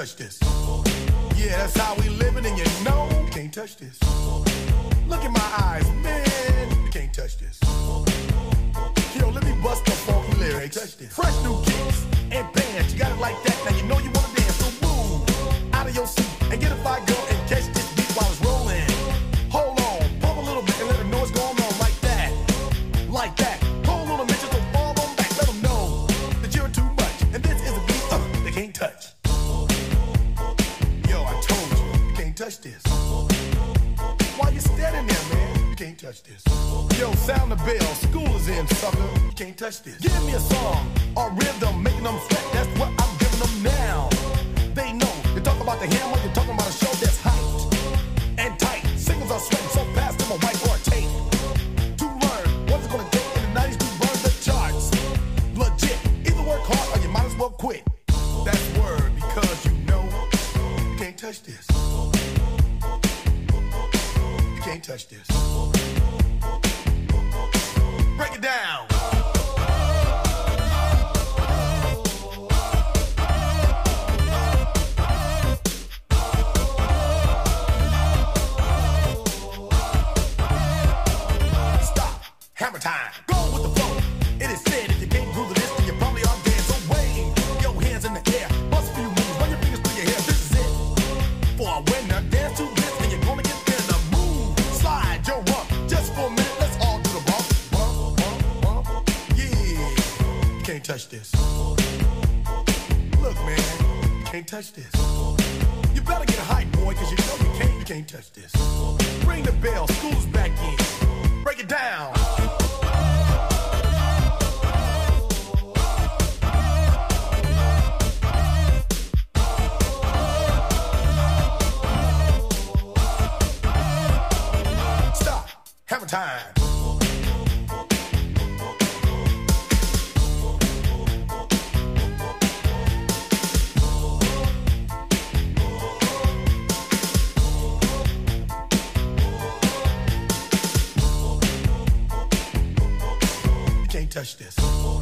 touch this. Yeah, that's how we living, and you know you can't touch this. Look in my eyes, man, you can't touch this. Yo, let me bust the funky lyrics. Touch this. Fresh new kicks and bands, you got it like that. Now you know you wanna dance, so move out of your seat and get a fire girl and catch this beat while it's rolling. Hold on, pump a little bit and let them know what's going on like that, like that. Hold on a minute, just don't fall on back. Let them know that you're too much, and this is a beat they can't touch. Yo, I told you can't touch this. Why you standing there, man? You can't touch this. Yo, sound the bell, school is in, sucker. You can't touch this. Give me a song or rhythm, making them sweat. That's what I'm giving them now. They know. You talk about the hammer, you're talking about a show that's hyped and tight. Singles are sweating so fast, I'm a whiteboard tape. To learn what's it gonna take in the 90s to burn the charts. Legit. Either work hard or you might as well quit. That's word, because you know you can't touch this. You can't touch this. Break it down. Stop. Hammer time. Go with the flow. It is said if you can't groove this, then you probably are dead. So wave your hands in the air. Bust a few moves. Run your fingers through your hair. This is it. For a winner, dance to this, and you're gonna get there. The move. Slide your rump. Just for a minute, let's all do the bump. Bump, bump, bump. Yeah. You can't touch this. Look, man. You can't touch this. You better get hype, boy, because you know you can't touch this. Ring the bell. School's back in. Break it down. Stop. Hammer time. You can't touch this.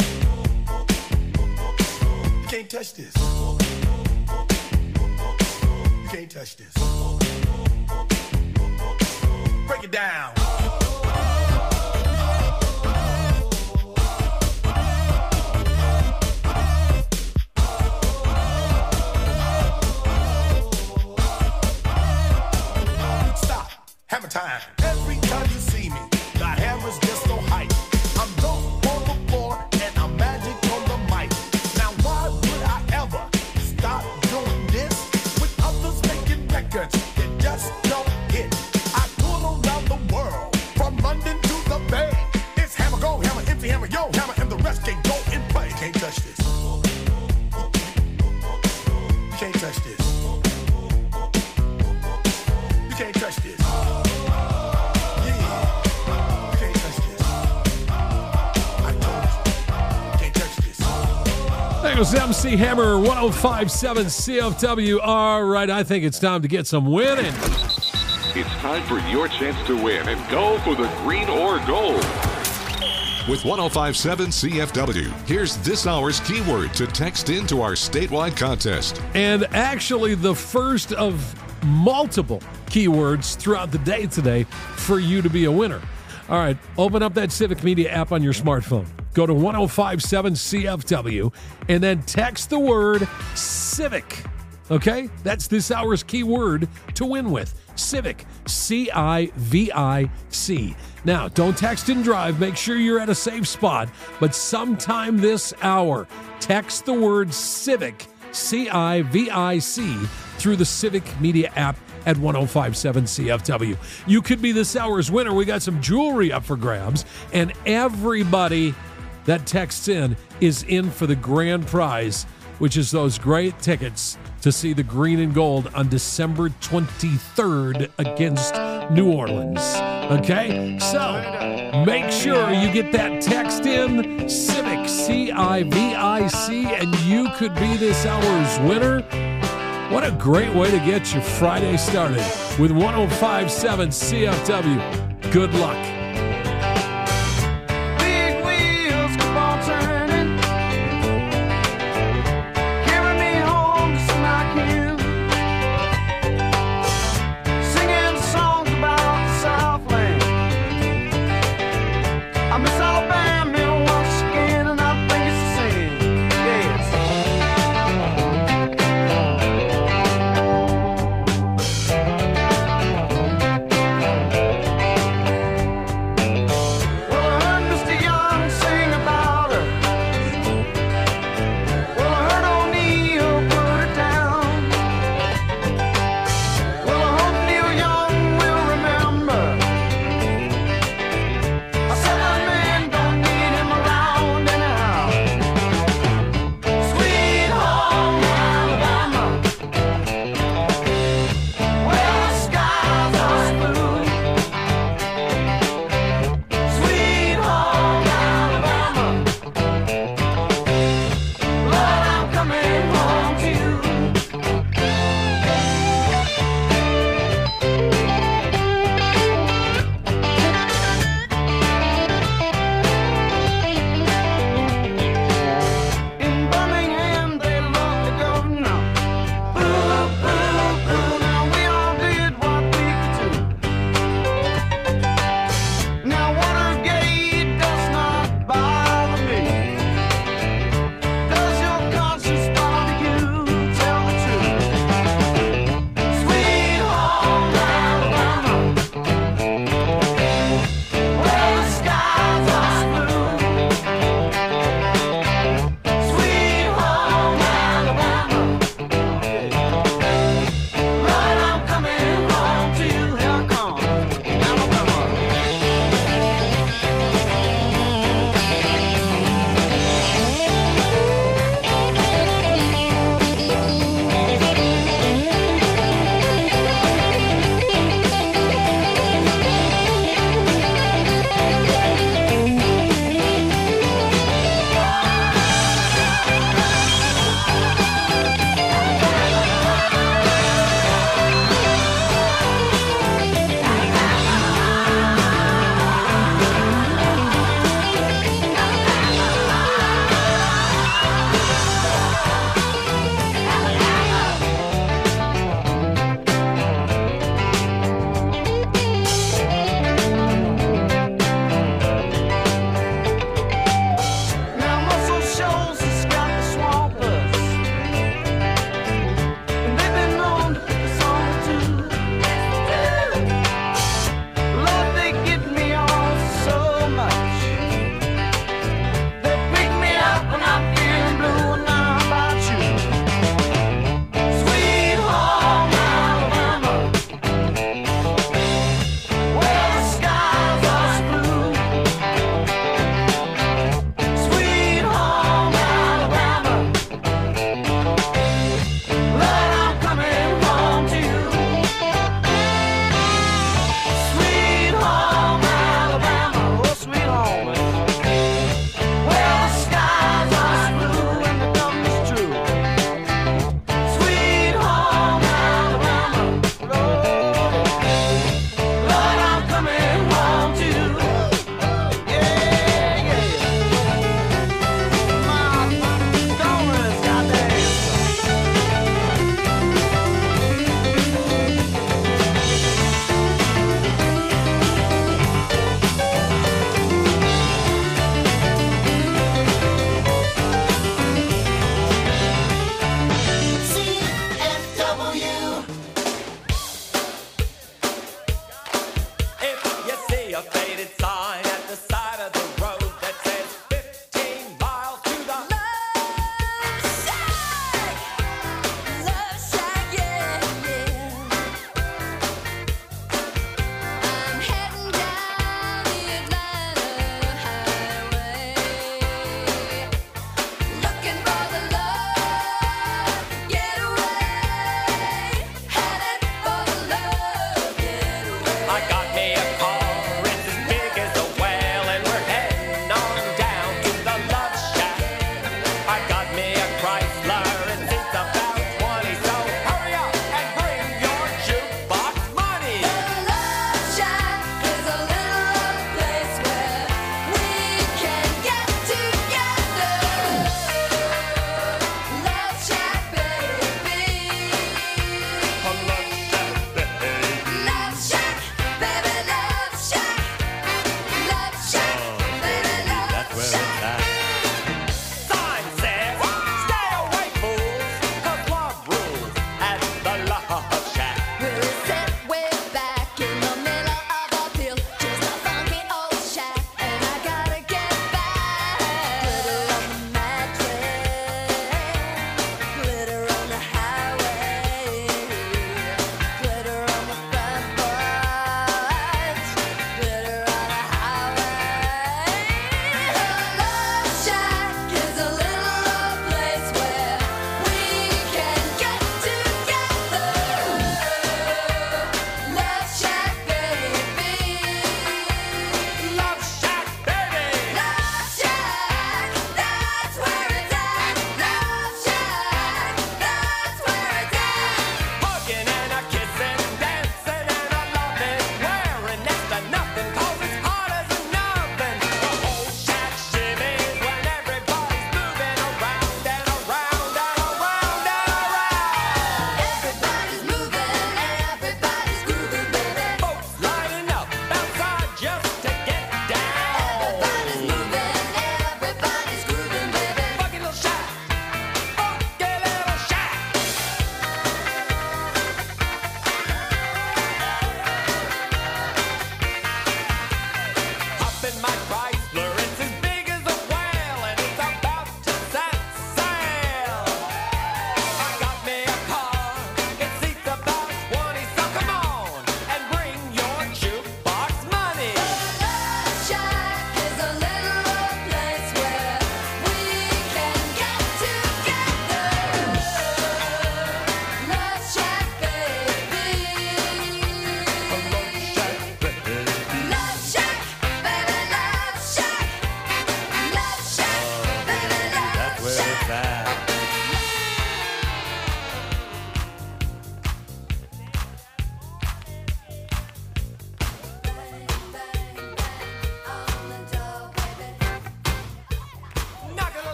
You can't touch this. You can't touch this. Break it down. Stop. Hammer time. Every time you see me, the hammer's just so hype. I'm dope on the floor and I'm magic on the mic. Now why would I ever stop doing this with others making records that just don't hit? I tour around the world, from London to the Bay. It's hammer, go hammer, empty hammer, yo hammer, and the rest can go and play. You can't touch this. You can't touch this. You can't touch this. Yeah. You can't touch this. I told you. You can't touch this. There goes MC Hammer, 105.7 CFW. All right, I think it's time to get some winning. It's time for your chance to win and go for the green or gold. With 105.7 CFW, here's this hour's keyword to text into our statewide contest. And actually the first of multiple keywords throughout the day today for you to be a winner. All right, open up that Civic Media app on your smartphone. Go to 105.7 CFW and then text the word Civic. Okay? That's this hour's keyword to win with. Civic. C-I-V-I-C. Now, don't text and drive. Make sure you're at a safe spot. But sometime this hour, text the word Civic, C-I-V-I-C, through the Civic Media app at 105.7 CFW. You could be this hour's winner. We got some jewelry up for grabs, and everybody that texts in is in for the grand prize, which is those great tickets to see the green and gold on December 23rd against New Orleans. Okay? So, make sure you get that text in, Civic, C-I-V-I-C, and you could be this hour's winner. What a great way to get your Friday started with 105.7 CFW. Good luck. Big wheels keep on turning, carry me home to see my kids.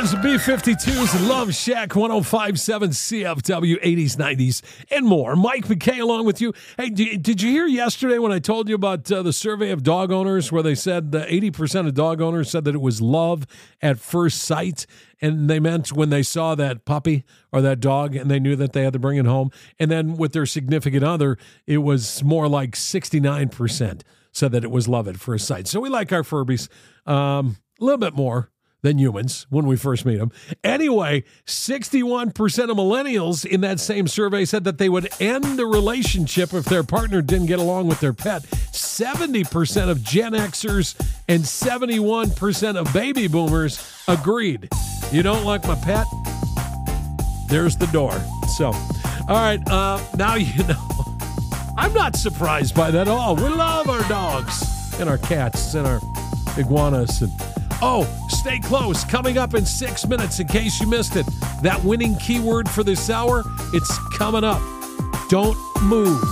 Sons of B-52s, Love Shack, 105.7 CFW, 80s, 90s, and more. Mike McKay along with you. Hey, did you hear yesterday when I told you about the survey of dog owners where they said 80% of dog owners said that it was love at first sight, and they meant when they saw that puppy or that dog and they knew that they had to bring it home. And then with their significant other, it was more like 69% said that it was love at first sight. So we like our Furbies a little bit more than humans when we first meet them. Anyway, 61% of millennials in that same survey said that they would end the relationship if their partner didn't get along with their pet. 70% of Gen Xers and 71% of baby boomers agreed. You don't like my pet? There's the door. So, all right, now you know. I'm not surprised by that at all. We love our dogs and our cats and our iguanas. And oh, stay close. Coming up in 6 minutes, in case you missed it, that winning keyword for this hour, it's coming up. Don't move.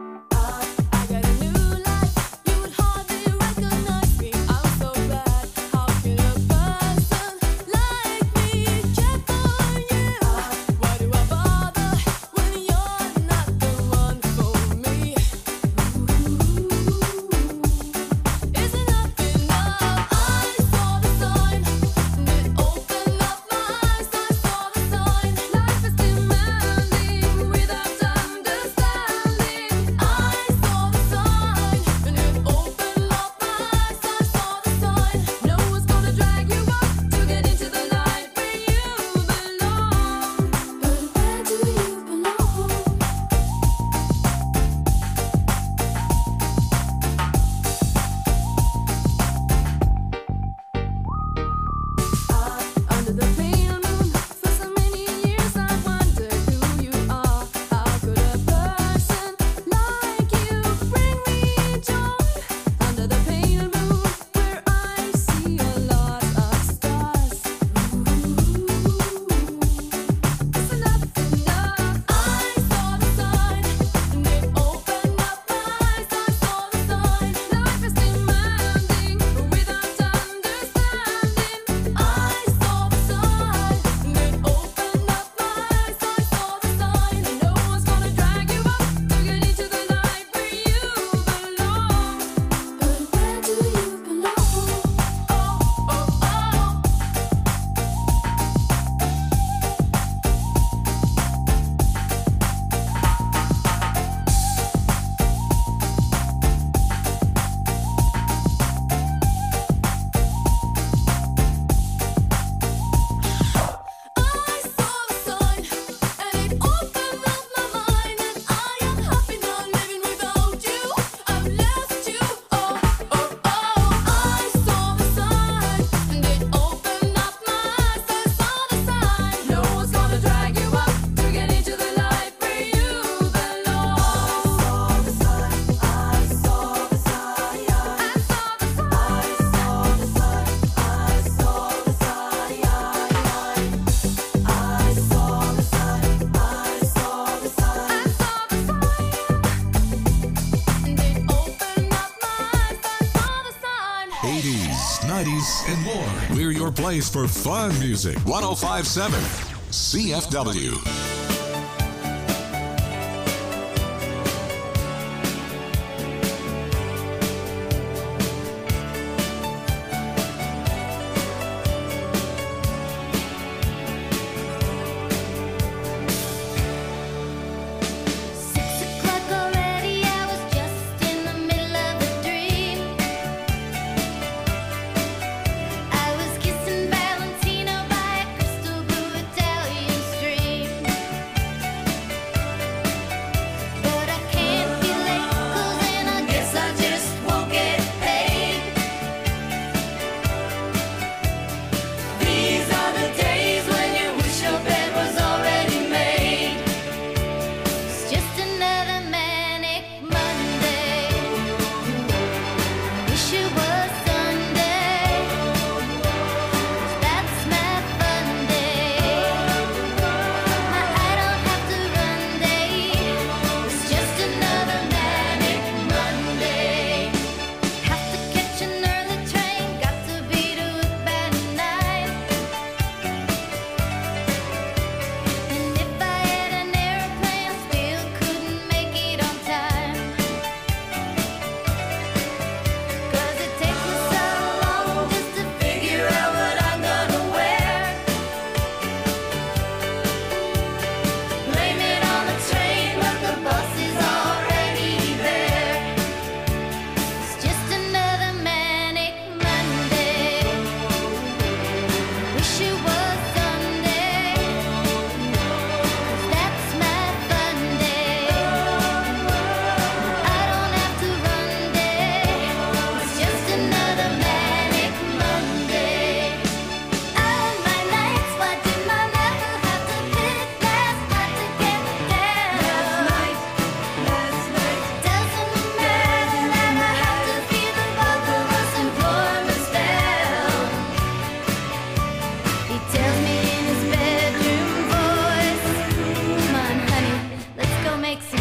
And more. We're your place for fun music. 105.7 CFW. I was kissing Valentino by a crystal blue Italian stream.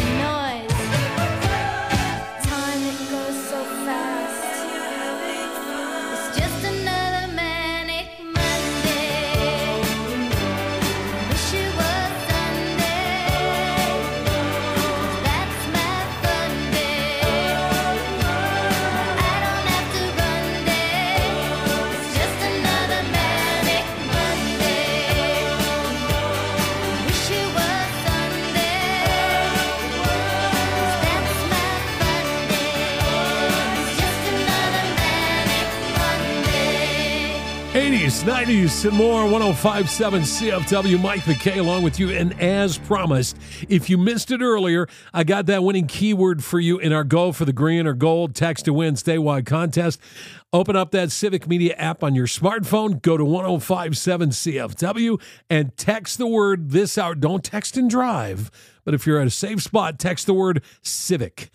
noise. Time it goes so fast. It's just another manic Monday. Wish it was Sunday. That's my fun day. I don't have to run day. It's just another manic Monday. Wish it was Sunday. That's my fun day. It's just another manic Monday. 80s, 90s, and more. 105.7 CFW. Mike McKay along with you. And as promised, if you missed it earlier, I got that winning keyword for you in our Go for the Green or Gold Text to Win statewide contest. Open up that Civic Media app on your smartphone. Go to 105.7 CFW and text the word this hour. Don't text and drive. But if you're at a safe spot, text the word Civic.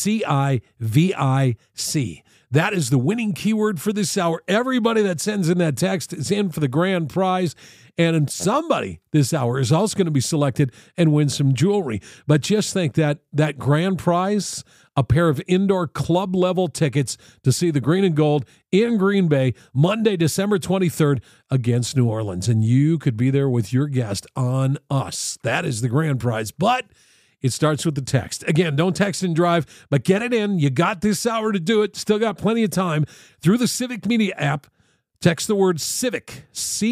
CIVIC. That is the winning keyword for this hour. Everybody that sends in that text is in for the grand prize. And somebody this hour is also going to be selected and win some jewelry. But just think that grand prize, a pair of indoor club level tickets to see the Green and Gold in Green Bay, Monday, December 23rd against New Orleans. And you could be there with your guest on us. That is the grand prize. But it starts with the text. Again, don't text and drive, but get it in. You got this hour to do it. Still got plenty of time. Through the Civic Media app, text the word Civic,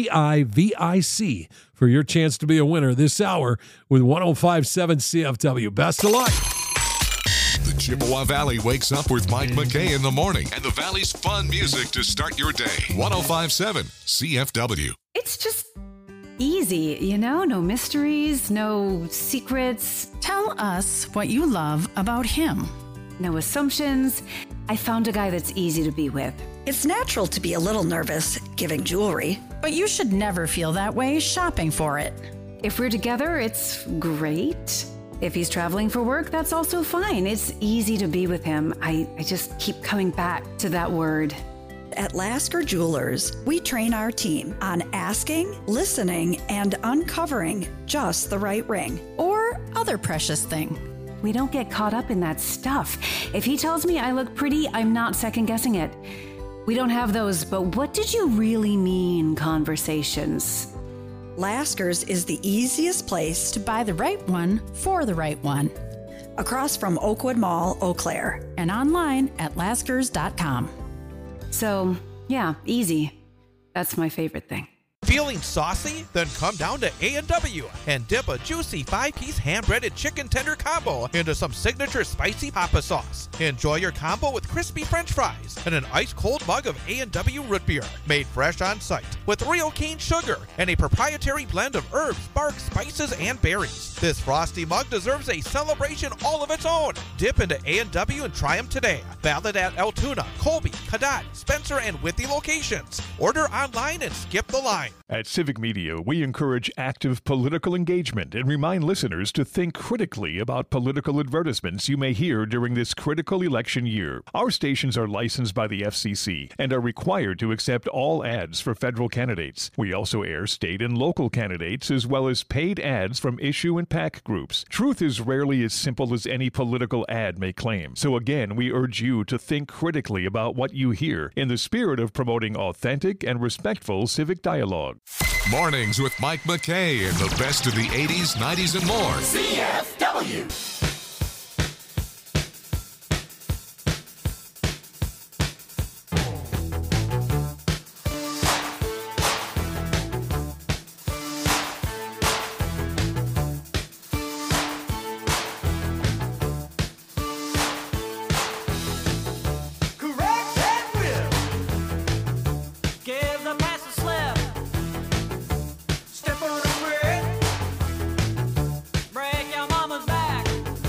CIVIC, for your chance to be a winner this hour with 105.7 CFW. Best of luck. The Chippewa Valley wakes up with Mike McKay in the morning and the Valley's fun music to start your day. 105.7 CFW. It's just easy, you know? No mysteries, no secrets. Tell us what you love about him. No assumptions. I found a guy that's easy to be with. It's natural to be a little nervous giving jewelry. But you should never feel that way shopping for it. If we're together, it's great. If he's traveling for work, that's also fine. It's easy to be with him. I just keep coming back to that word. At Lasker Jewelers, we train our team on asking, listening, and uncovering just the right ring. Or other precious thing. We don't get caught up in that stuff. If he tells me I look pretty, I'm not second-guessing it. We don't have those, but what did you really mean conversations. Lasker's is the easiest place To buy the right one for the right one. across from Oakwood Mall, Eau Claire. And online at laskers.com. So, yeah, easy. That's my favorite thing. Feeling saucy? Then come down to A&W and dip a juicy 5-piece hand-breaded chicken tender combo into some signature spicy papa sauce. Enjoy your combo with crispy french fries and an ice-cold mug of A&W root beer, made fresh on site with real cane sugar and a proprietary blend of herbs, bark, spices, and berries. This frosty mug deserves a celebration all of its own. Dip into A&W and try them today. Valid at Altoona, Colby, Cadott, Spencer, and Withy locations. Order online and skip the line. At Civic Media, we encourage active political engagement and remind listeners to think critically about political advertisements you may hear during this critical election year. Our stations are licensed by the FCC and are required to accept all ads for federal candidates. We also air state and local candidates as well as paid ads from issue and PAC groups. Truth is rarely as simple as any political ad may claim. So again, we urge you to think critically about what you hear in the spirit of promoting authentic and respectful civic dialogue. Mornings with Mike McKay and the best of the 80s, 90s, and more. CFW. Correct that whip. Give the pass a slip. Step on a brick. Break your mama's back.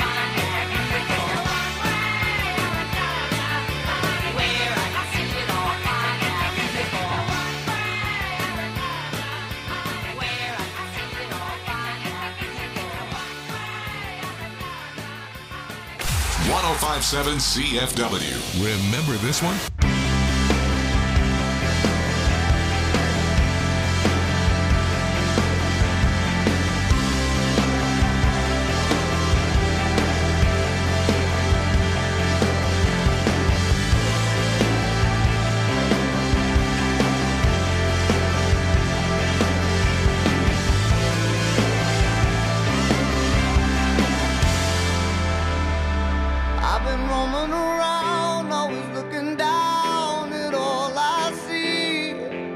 find it beautiful. Where I can see it all, find it beautiful. Where I can see it all, find it beautiful. 1057 CFW. Remember this one? I've been roaming around, always looking down at all I see.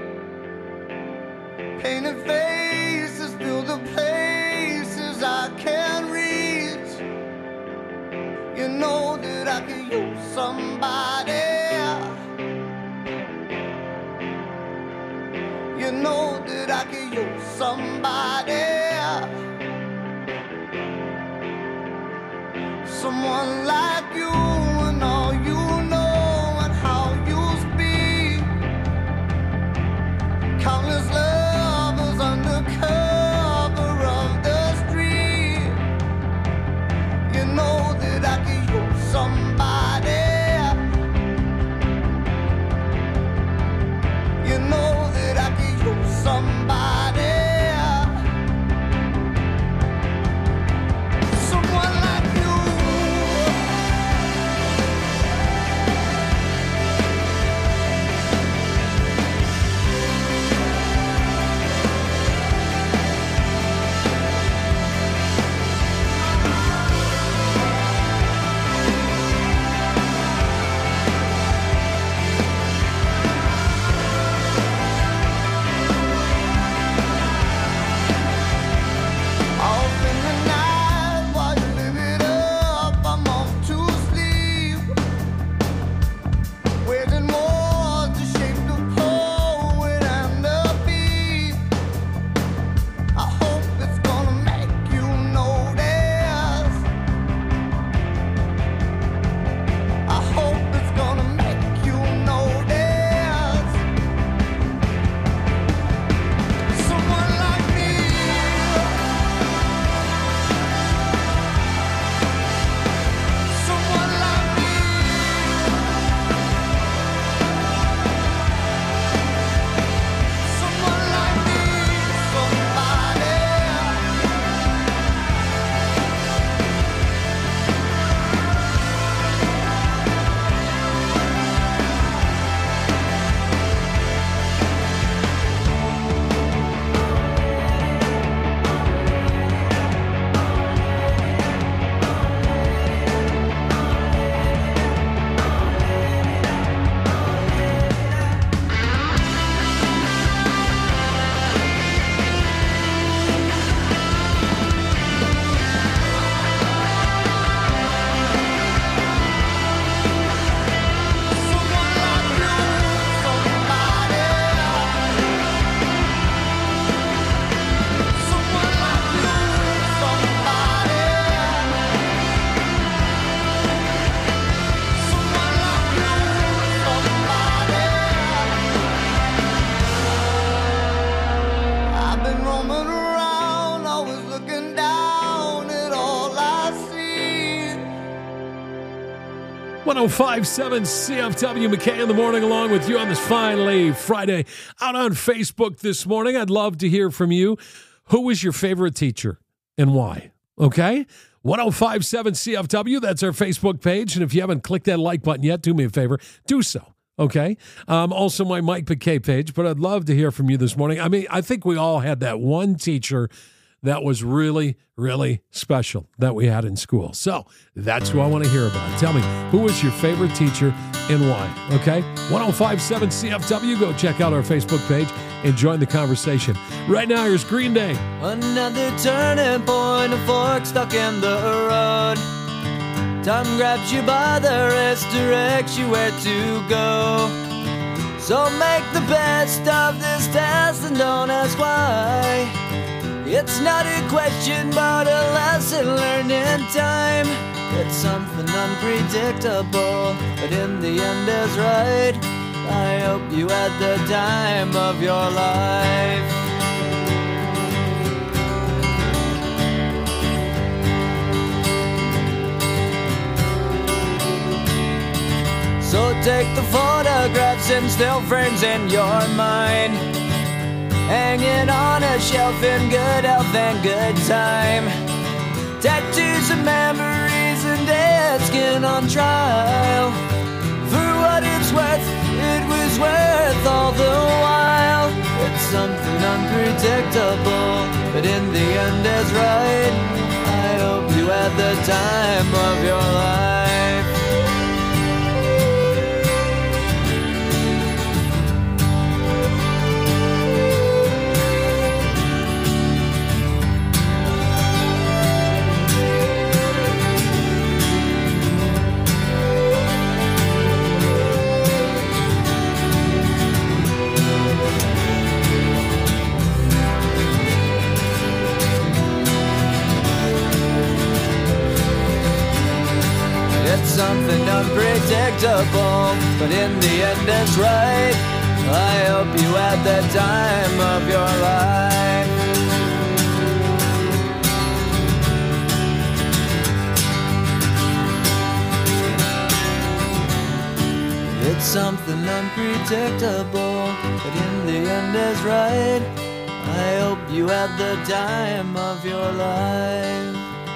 Painted faces fill the places I can't reach. You know that I could use somebody. You know that I could use somebody. someone like you and all you know and how you speak. Countless lovers under cover of the street. You know that I could use somebody. You know that I could use somebody. Someone like you. Off in the night while you live it up, I'm off to sleep. Waging war to shape the poet and the beat. I hope it's gonna make you notice. I hope it's gonna make you notice. Someone like me. Someone like me. Someone like me. Somebody. Someone like you. Somebody. Someone like you. Somebody. Someone like you. Somebody. I've been roaming around, always looking down at all I see. 1057 CFW McKay in the morning, along with you on this finally Friday. Out on Facebook this morning, I'd love to hear from you. Who was your favorite teacher and why? Okay? 1057 CFW, that's our Facebook page. And if you haven't clicked that like button yet, do me a favor, do so. Okay? Also my Mike McKay page, but I'd love to hear from you this morning. I mean, I think we all had that one teacher that was really, really special that we had in school. So that's who I want to hear about. Tell me, who was your favorite teacher and why? Okay? 1057 CFW. Go check out our Facebook page and join the conversation. Right now, here's Green Day. Another turning point, a fork stuck in the road. Time grabs you by the wrist, directs you where to go. So make the best of this test and don't ask why. It's not a question, but a lesson learned in time. It's something unpredictable, but in the end is right. I hope you had the time of your life. So take the photographs and still frames in your mind, hanging on a shelf in good health and good time. Tattoos and memories and dead skin on trial. For what it's worth, it was worth all the while. It's something unpredictable, but in the end is right. I hope you had the time of your life. unpredictable, but in the end it's right. I hope you had the time of your life. It's something unpredictable, but in the end is right. I hope you had the time of your life.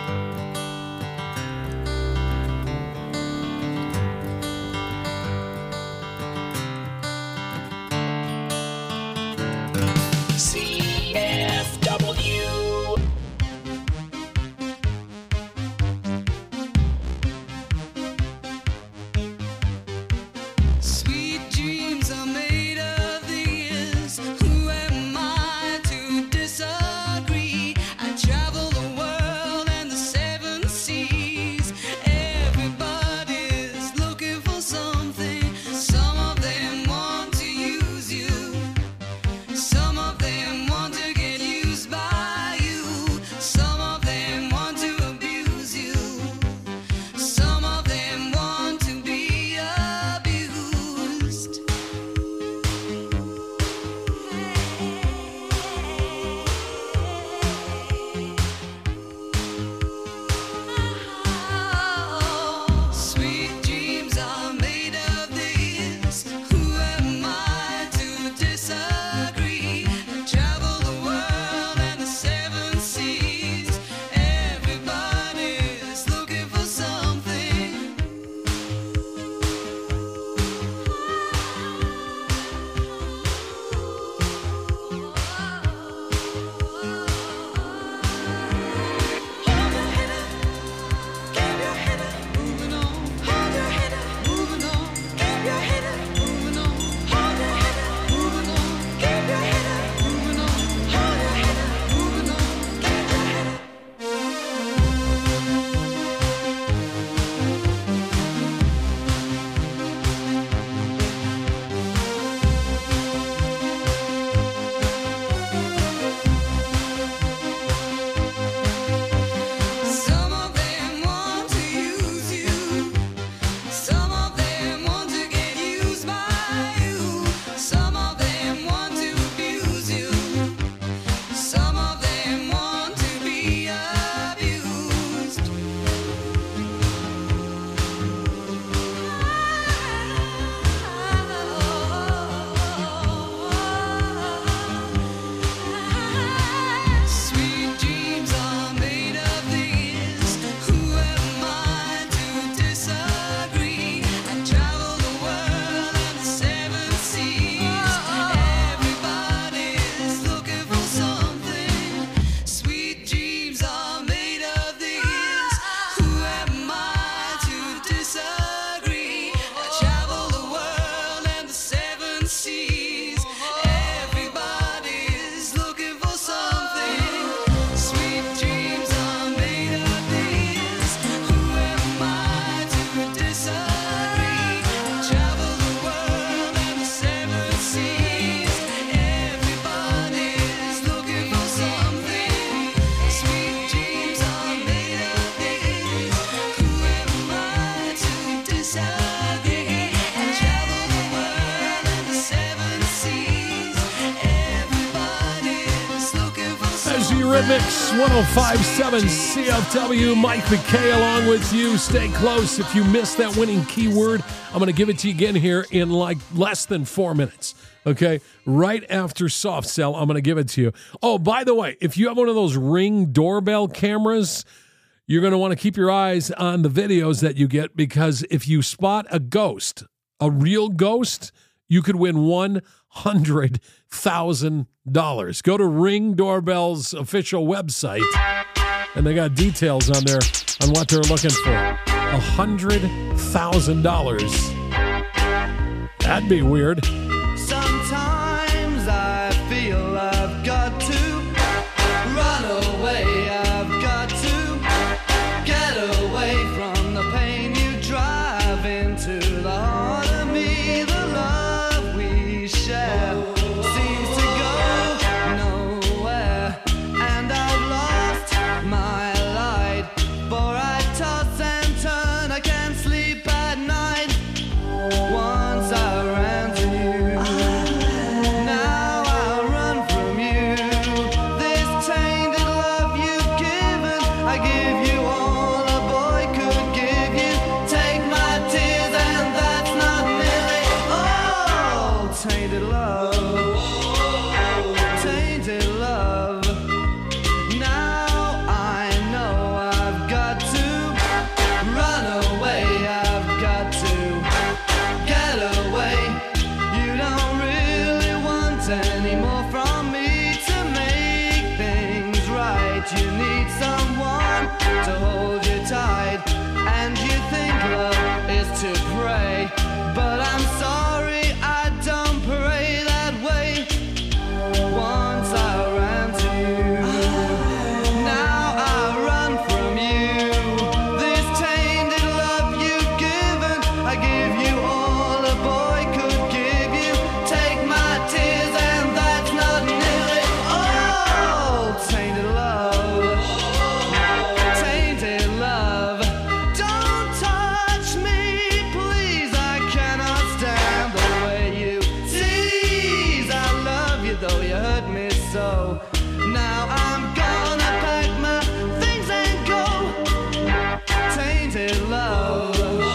CFW. Sweet dreams are made of these. Who am I to disagree? I travel the world and the seven seas. Everybody's looking for something. Some of them want to use you. Some of them want to get used by you. Some of them want to abuse you. Some of them want to be abused. Sweet dreams are made of this. Who am I to disagree? I travel the world and the seven seas. Everybody's looking for something. Hold your head up, keep your head up, moving on. Hold your head up, moving on. Keep your head up, moving on. Hold your head up, moving on. Keep your head up, moving on. Hold your head up, moving on. Keep your head up. Some of them want to use you. Some of them want to get used by you. Some of them want to abuse you. Some of them want to be abused. Sweet dreams are made of these. Who am I to disagree? I travel the world and the seven seas. Everybody's looking for something. Sweet dreams are made of these. Who am I to disagree? I travel the world and the seven seas. Everybody's looking for something. Sweet dreams are made of these. Who am I to disagree? I travel the world and the seven seas. Everybody's looking for something. Sweet dreams are made of these. Who am I to disagree? I travel the world and the seven seas. Everybody's looking for As something. the Eurythmics 1057 CFW, Mike McKay along with you. Stay close. If you missed that winning keyword, I'm going to give it to you again here in like less than 4 minutes. Okay? Right after Soft Cell, I'm going to give it to you. Oh, by the way, if you have one of those Ring doorbell cameras, you're going to want to keep your eyes on the videos that you get, because if you spot a ghost, a real ghost, you could win $100,000. Go to Ring Doorbell's official website, and they got details on there on what they're looking for. $100,000. That'd be weird. Sometimes I feel I've got to run away. I've got to get away from the pain you drive into the heart of me. The love we share seems to go nowhere, and I've lost my light. For I toss and turn, I can't sleep at night. but you need someone to hold you tight. And you think love is to pray, but I'm sorry, I don't pray that way. Once I ran to you, now I run from you. This tainted love you've given, I give you all a boy could give you. Take my tears and that's not nearly all. Tainted love, tainted love. Don't touch me, please, I cannot stand the way you tease. I love you though you hurt me so. Now I'm gonna pack my things and go. Tainted love,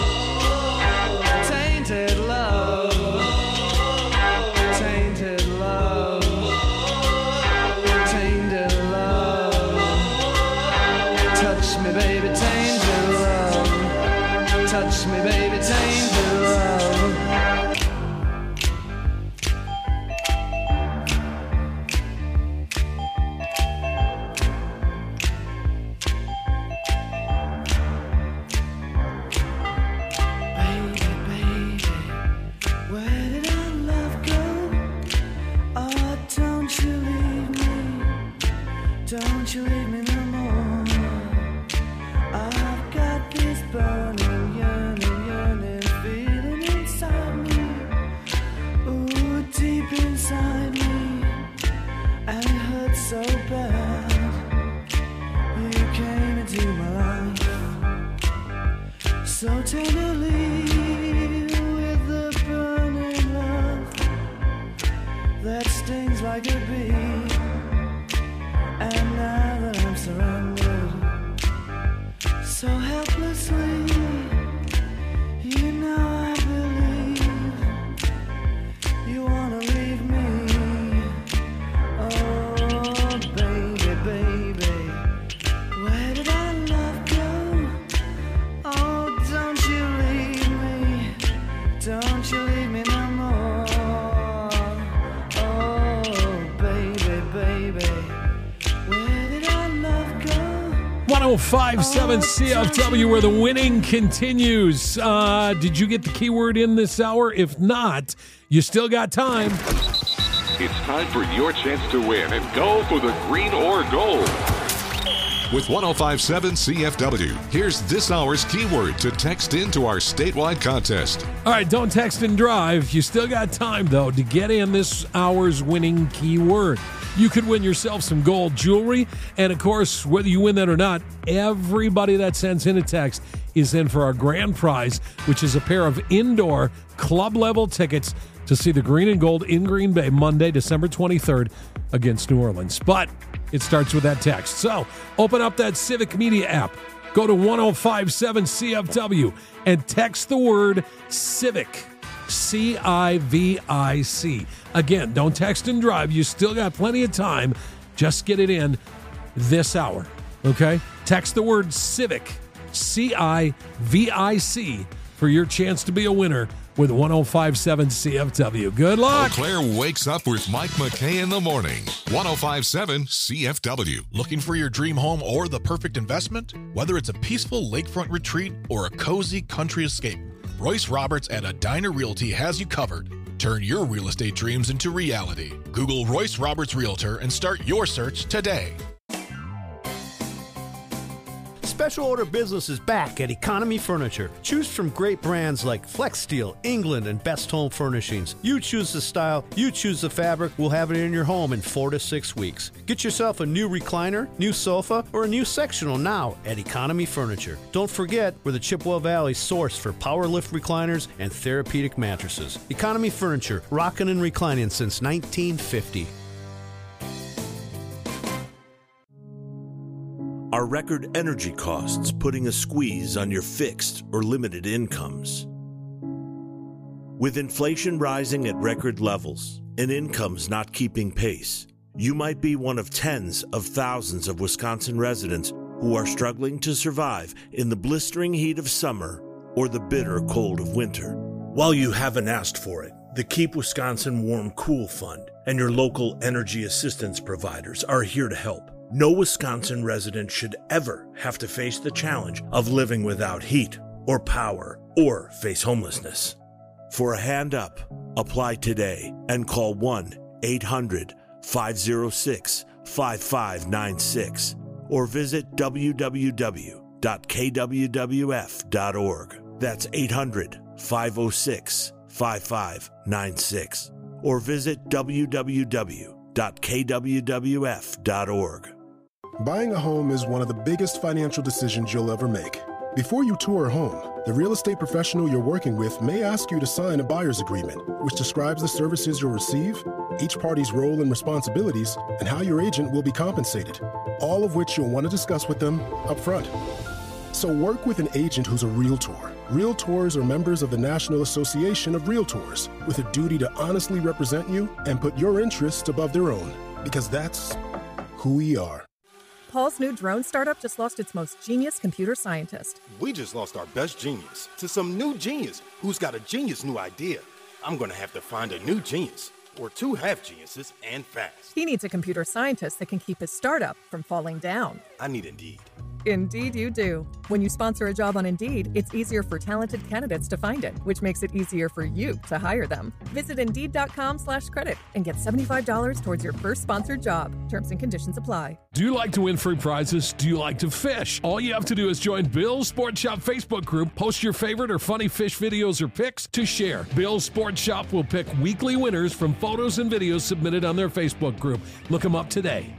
tainted love, tainted love, tainted love. Touch me, baby, tainted love. Touch me, baby, tainted love. Baby, baby, where did our love go? Oh, don't you leave me. Don't you leave me no more. I've got this burning, yearning feeling inside me. Ooh, deep inside me. And it hurts so bad. You came into my life so tenderly with the burning love that stings like a bee. And now that I'm surrounded so helplessly, you know I believe you wanna leave me. Oh, baby, baby, where did our love go? Oh, don't you leave me. Don't you leave me no more. Oh, baby, baby, where did our love go? 105.7 CFW, where the winning continues. Did you get the keyword in this hour? If not, you still got time. It's time for your chance to win and go for the green or gold. With 105.7 CFW, here's this hour's keyword to text into our statewide contest. All right, don't text and drive. You still got time, though, to get in this hour's winning keyword. You could win yourself some gold jewelry. And, of course, whether you win that or not, everybody that sends in a text is in for our grand prize, which is a pair of indoor club-level tickets to see the Green and Gold in Green Bay Monday, December 23rd against New Orleans. But it starts with that text. So open up that Civic Media app. Go to 105.7 CFW and text the word Civic, C-I-V-I-C. Again, don't text and drive. You still got plenty of time. Just get it in this hour, okay? Text the word Civic, C-I-V-I-C, for your chance to be a winner with 105.7 CFW. Good luck. Eau Claire wakes up with Mike McKay in the morning. 105.7 CFW. Looking for your dream home or the perfect investment? Whether it's a peaceful lakefront retreat or a cozy country escape, Royce Roberts at Edina Realty has you covered. Turn your real estate dreams into reality. Google Royce Roberts Realtor and start your search today. Special order business is back at Economy Furniture. Choose from great brands like Flex Steel, England, and Best Home Furnishings. You choose the style, you choose the fabric, we'll have it in your home in 4 to 6 weeks. Get yourself a new recliner, new sofa, or a new sectional now at Economy Furniture. Don't forget, we're the Chippewa Valley source for power lift recliners and therapeutic mattresses. Economy Furniture, rockin' and reclining since 1950. Are record energy costs putting a squeeze on your fixed or limited incomes? With inflation rising at record levels and incomes not keeping pace, you might be one of tens of thousands of Wisconsin residents who are struggling to survive in the blistering heat of summer or the bitter cold of winter. While you haven't asked for it, the Keep Wisconsin Warm Cool Fund and your local energy assistance providers are here to help. No Wisconsin resident should ever have to face the challenge of living without heat or power or face homelessness. For a hand up, apply today and call 1-800-506-5596 or visit www.kwwf.org. That's 800-506-5596 or visit www.kwwf.org. Buying a home is one of the biggest financial decisions you'll ever make. Before you tour a home, the real estate professional you're working with may ask you to sign a buyer's agreement, which describes the services you'll receive, each party's role and responsibilities, and how your agent will be compensated, all of which you'll want to discuss with them up front. So work with an agent who's a Realtor. Realtors are members of the National Association of Realtors with a duty to honestly represent you and put your interests above their own, because that's who we are. Paul's new drone startup just lost its most genius computer scientist. We just lost our best genius to some new genius who's got a genius new idea. I'm going to have to find a new genius, or two half geniuses, and fast. He needs a computer scientist that can keep his startup from falling down. I need Indeed. Indeed you do. When you sponsor a job on Indeed, it's easier for talented candidates to find it, which makes it easier for you to hire them. Visit Indeed.com/credit and get $75 towards your first sponsored job. Terms and conditions apply. Do you like to win free prizes? Do you like to fish? All you have to do is join Bill's Sports Shop Facebook group, post your favorite or funny fish videos or pics to share. Bill's Sports Shop will pick weekly winners from photos and videos submitted on their Facebook group. Look them up today.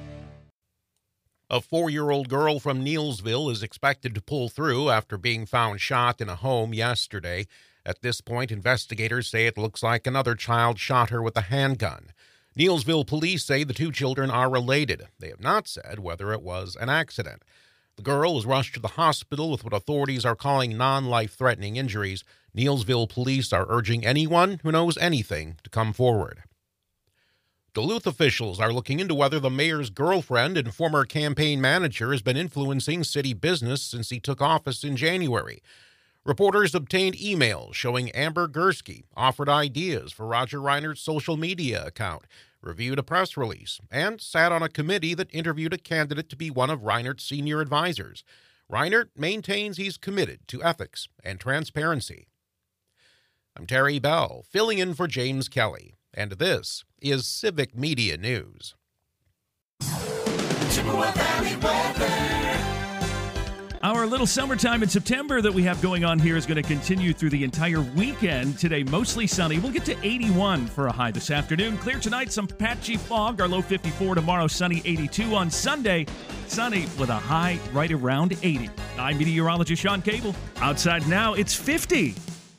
A 4-year-old girl from Neillsville is expected to pull through after being found shot in a home yesterday. At this point, investigators say it looks like another child shot her with a handgun. Neillsville police say the two children are related. They have not said whether it was an accident. The girl was rushed to the hospital with what authorities are calling non-life-threatening injuries. Neillsville police are urging anyone who knows anything to come forward. Duluth officials are looking into whether the mayor's girlfriend and former campaign manager has been influencing city business since he took office in January. Reporters obtained emails showing Amber Gursky offered ideas for Roger Reinert's social media account, reviewed a press release, and sat on a committee that interviewed a candidate to be one of Reinert's senior advisors. Reinert maintains he's committed to ethics and transparency. I'm Terry Bell, filling in for James Kelly, and this is Civic Media News. Chippewa Valley weather. Our little summertime in September that we have going on here is going to continue through the entire weekend. Today, mostly sunny. We'll get to 81 for a high this afternoon. Clear tonight, some patchy fog. Our low 54 tomorrow, sunny 82 on Sunday. Sunny with a high right around 80. I'm meteorologist Sean Cable. Outside now, it's 50.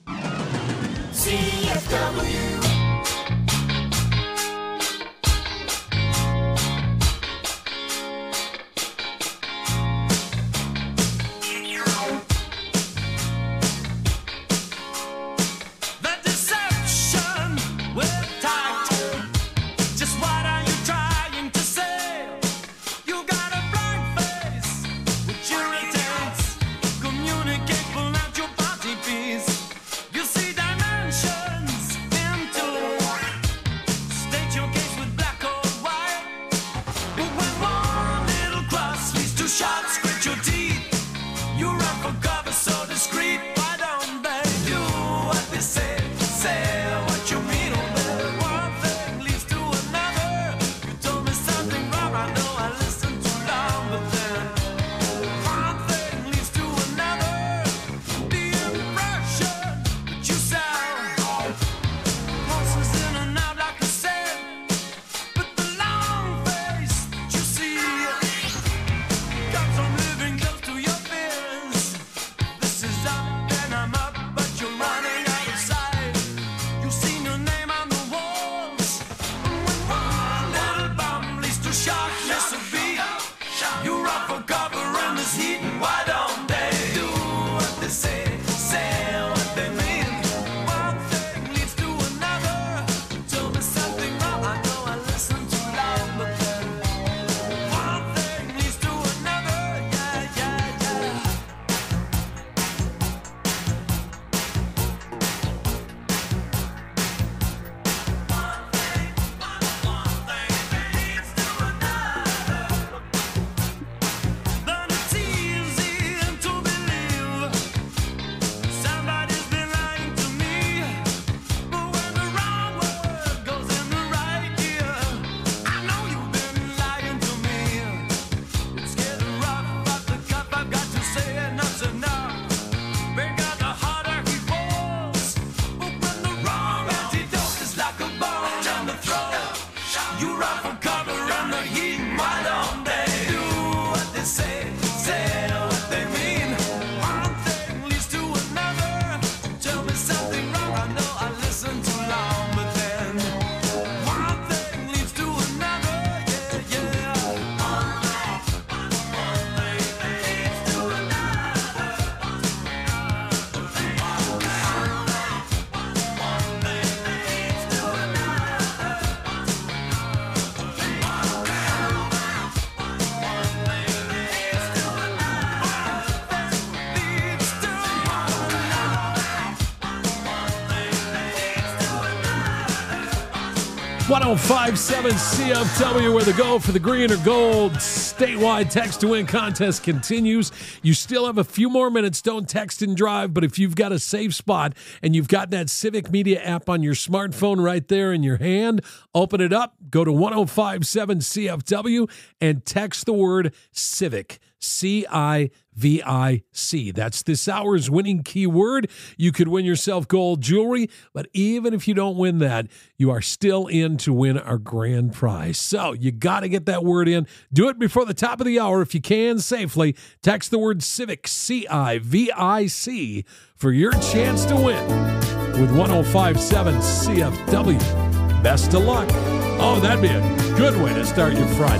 CFW. Communicate, pull out your party piece. You see dimensions in 1057 CFW, where the go for the green or gold statewide text to win contest continues. You still have a few more minutes. Don't text and drive, but if you've got a safe spot and you've got that Civic Media app on your smartphone right there in your hand, open it up, go to 1057 CFW, and text the word Civic, CIVIC. That's this hour's winning keyword. You could win yourself gold jewelry, but even if you don't win that, you are still in to win our grand prize. So you got to get that word in. Do it before the top of the hour if you can safely. Text the word Civic, CIVIC, for your chance to win with 1057 CFW. Best of luck. Oh, that'd be a good way to start your Friday.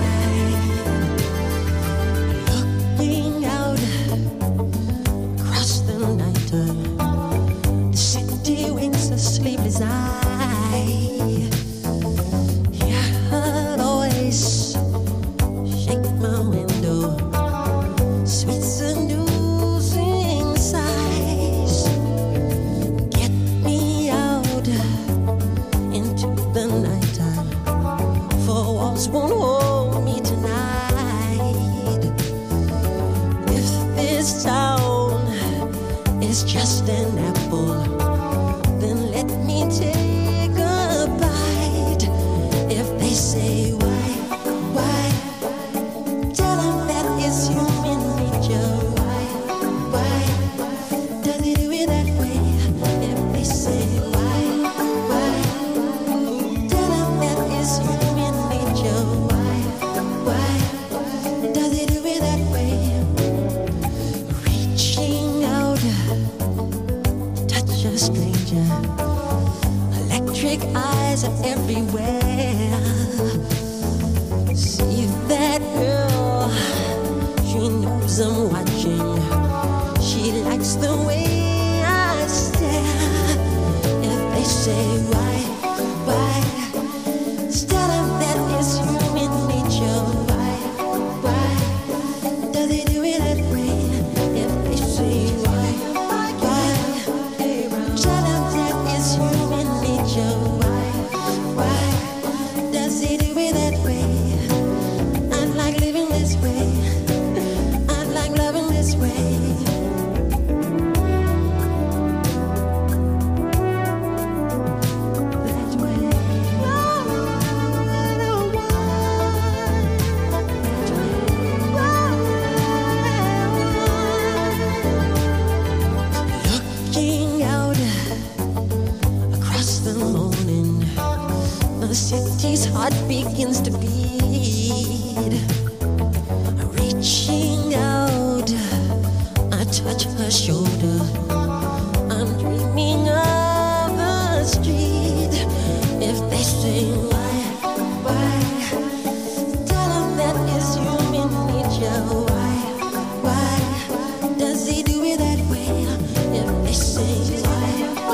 Looking out across the night, the city winks a sleepless eye. Hear her voice shake my window, sweet seducing sighs. Get me out into the nighttime, for walls won't hold me tonight. If this town is just an apple, then let me take a bite. If they say why, tell them that it's human nature. Why does it do it that way? If they say why, tell them that it's human nature. Why does it do it that way? Reaching out, touch a stranger. Electric eyes are everywhere. See that girl, she knows I'm watching. She likes the way I stare. If they say why, tell them that it's human nature. Why does it do it that way? If they say why, tell them that it's human nature. Why does it do it that way? I like living this way. I like loving this way. Looking out across the morning, the city's heart begins to beat. Reaching out, I touch her shoulder. I'm dreaming of a street. If they say why, tell them that it's human nature. Why does he do it that way? If they say why,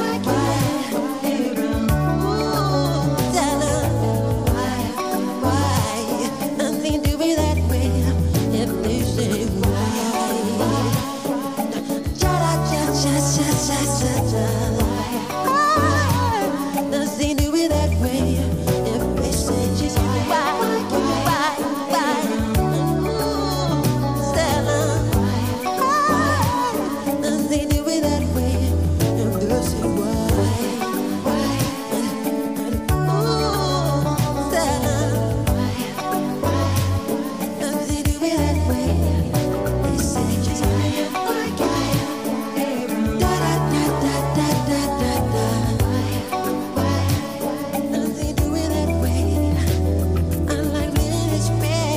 tell them why does he do it that way? If they say why, does he do it that way? If they say why, tell them does he do it that way? If they say why, tell them does he do it that way? They say does he do it that way? I like living this way.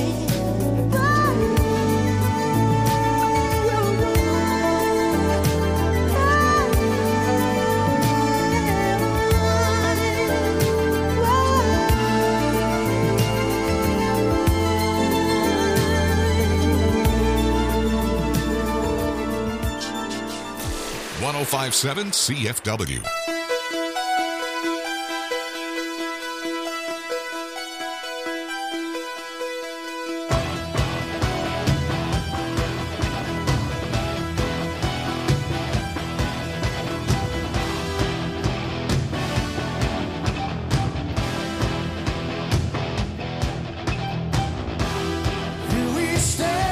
One 1057 CFW. stay.